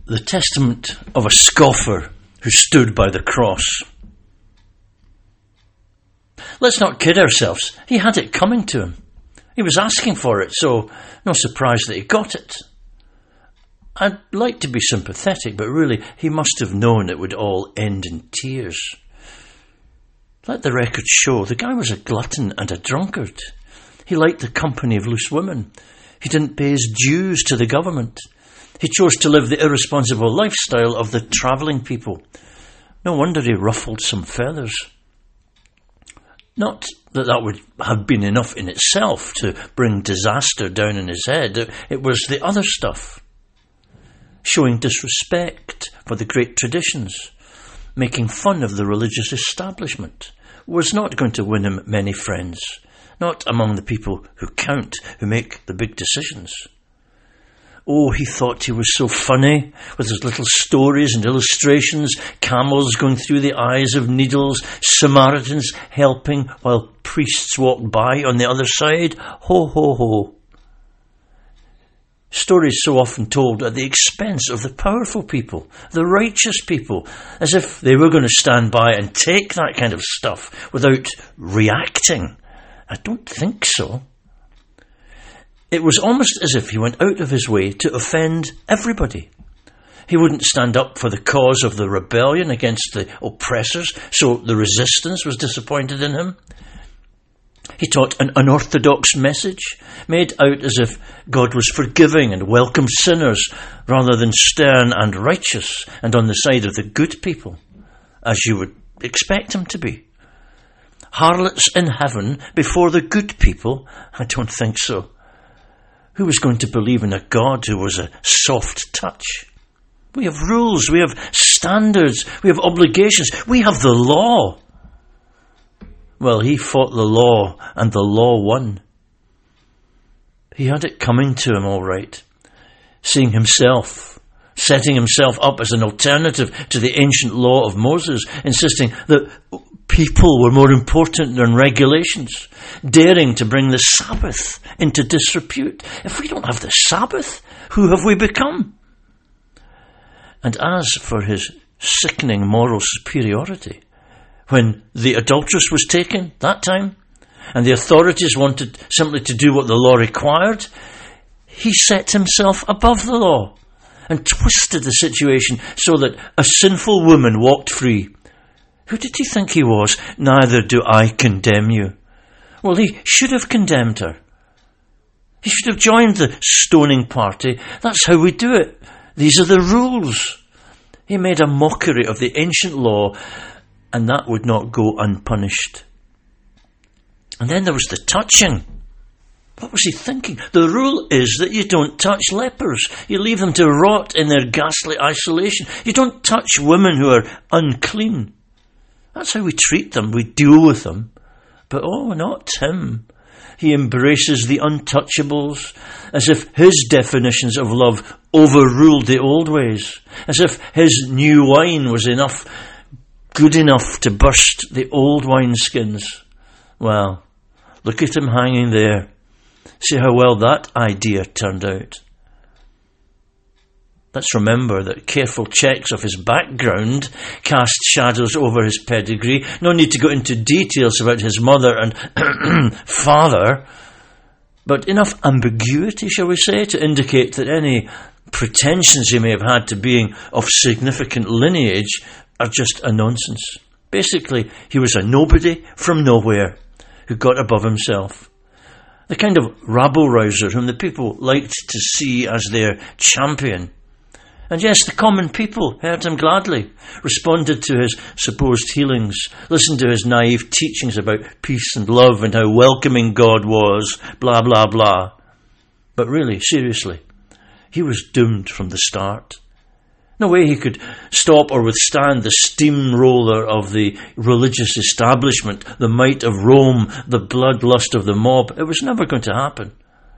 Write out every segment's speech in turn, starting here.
The testament of a scoffer who stood by the cross. Let's not kid ourselves. He had it coming to him. He was asking for it, so no surprise that he got it. I'd like to be sympathetic, but really he must have known it would all end in tears. Let the record show, the guy was a glutton and a drunkard. He liked the company of loose women. He didn't pay his dues to the government. He chose to live the irresponsible lifestyle of the travelling people. No wonder he ruffled some feathers. Not that that would have been enough in itself to bring disaster down on his head. It was the other stuff. Showing disrespect for the great traditions, making fun of the religious establishment, was not going to win him many friends. Not among the people who count, who make the big decisions. Oh, he thought he was so funny, with his little stories and illustrations, camels going through the eyes of needles, Samaritans helping while priests walked by on the other side. Ho, ho, ho. Stories so often told at the expense of the powerful people, the righteous people, as if they were going to stand by and take that kind of stuff without reacting. I don't think so. It was almost as if he went out of his way to offend everybody. He wouldn't stand up for the cause of the rebellion against the oppressors, so the resistance was disappointed in him. He taught an unorthodox message, made out as if God was forgiving and welcomed sinners, rather than stern and righteous and on the side of the good people, as you would expect him to be. Harlots in heaven before the good people? I don't think so. Who was going to believe in a God who was a soft touch? We have rules, we have standards, we have obligations, we have the law. Well, he fought the law, and the law won. He had it coming to him all right, seeing himself, setting himself up as an alternative to the ancient law of Moses, insisting that people were more important than regulations, daring to bring the Sabbath into disrepute. If we don't have the Sabbath, who have we become? And as for his sickening moral superiority, when the adulteress was taken that time, and the authorities wanted simply to do what the law required, he set himself above the law and twisted the situation so that a sinful woman walked free. Who did he think he was? Neither do I condemn you. Well, he should have condemned her. He should have joined the stoning party. That's how we do it. These are the rules. He made a mockery of the ancient law, and that would not go unpunished. And then there was the touching. What was he thinking? The rule is that you don't touch lepers. You leave them to rot in their ghastly isolation. You don't touch women who are unclean. That's how we treat them. We deal with them. But oh, not him. He embraces the untouchables as if his definitions of love overruled the old ways. As if his new wine was good enough to burst the old wineskins. Well, look at him hanging there. See how well that idea turned out. Let's remember that careful checks of his background cast shadows over his pedigree. No need to go into details about his mother and father, but enough ambiguity, shall we say, to indicate that any pretensions he may have had to being of significant lineage are just a nonsense. Basically, he was a nobody from nowhere who got above himself. The kind of rabble-rouser whom the people liked to see as their champion. And yes, the common people heard him gladly, responded to his supposed healings, listened to his naive teachings about peace and love and how welcoming God was, blah, blah, blah. But really, seriously, he was doomed from the start. No way he could stop or withstand the steamroller of the religious establishment, the might of Rome, the bloodlust of the mob. It was never going to happen.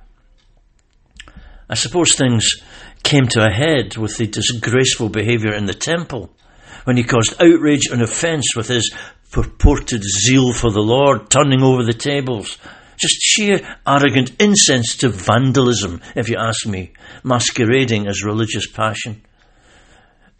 I suppose things came to a head with the disgraceful behaviour in the temple, when he caused outrage and offence with his purported zeal for the Lord, turning over the tables. Just sheer arrogant insensitive vandalism, if you ask me, masquerading as religious passion.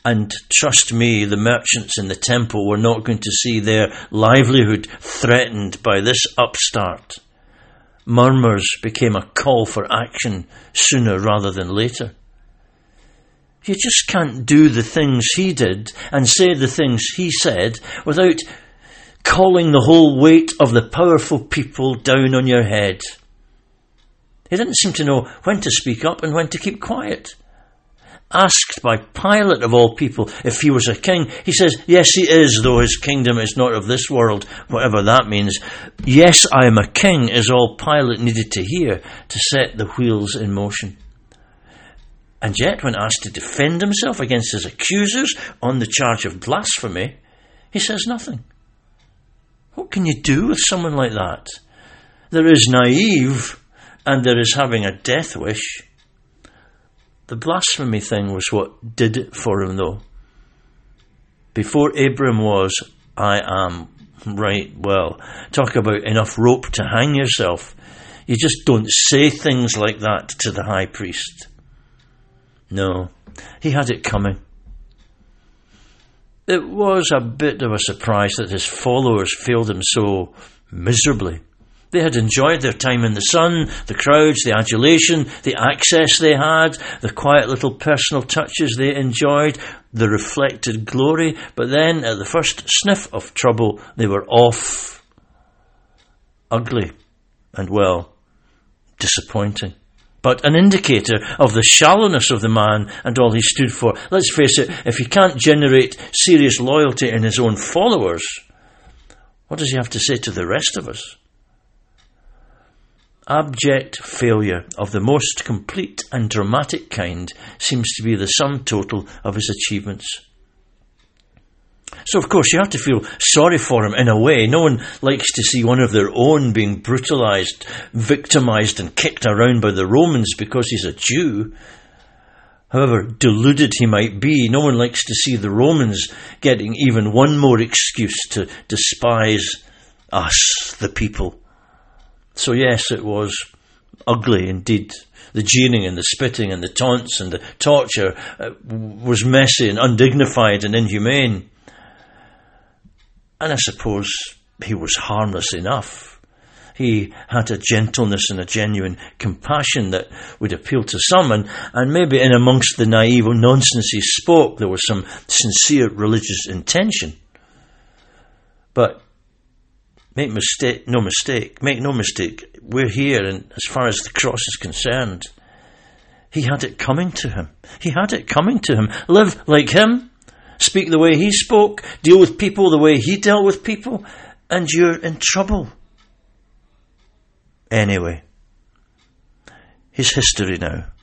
And trust me, the merchants in the temple were not going to see their livelihood threatened by this upstart. Murmurs became a call for action sooner rather than later. You just can't do the things he did and say the things he said without calling the whole weight of the powerful people down on your head. He didn't seem to know when to speak up and when to keep quiet. Asked by Pilate of all people if he was a king, he says, yes, he is, though his kingdom is not of this world, whatever that means. Yes, I am a king, is all Pilate needed to hear to set the wheels in motion. And yet, when asked to defend himself against his accusers on the charge of blasphemy, he says nothing. What can you do with someone like that? There is naive, and there is having a death wish. The blasphemy thing was what did it for him, though. Before Abram was, I am. Right, well, talk about enough rope to hang yourself. You just don't say things like that to the high priest. No, he had it coming. It was a bit of a surprise that his followers failed him so miserably. They had enjoyed their time in the sun, the crowds, the adulation, the access they had, the quiet little personal touches they enjoyed, the reflected glory, but then at the first sniff of trouble, they were off. Ugly and, well, disappointing. But an indicator of the shallowness of the man and all he stood for. Let's face it, if he can't generate serious loyalty in his own followers, what does he have to say to the rest of us? Abject failure of the most complete and dramatic kind seems to be the sum total of his achievements. So, of course, you have to feel sorry for him in a way. No one likes to see one of their own being brutalized, victimized, and kicked around by the Romans because he's a Jew. However deluded he might be, no one likes to see the Romans getting even one more excuse to despise us, the people. So yes, it was ugly indeed. The jeering and the spitting and the taunts and the torture was messy and undignified and inhumane. And I suppose he was harmless enough. He had a gentleness and a genuine compassion that would appeal to some, and maybe in amongst the naive nonsense he spoke, there was some sincere religious intention. But make no mistake, we're here, and as far as the cross is concerned, he had it coming to him. He had it coming to him. Live like him, speak the way he spoke, deal with people the way he dealt with people, and you're in trouble. Anyway, his history now.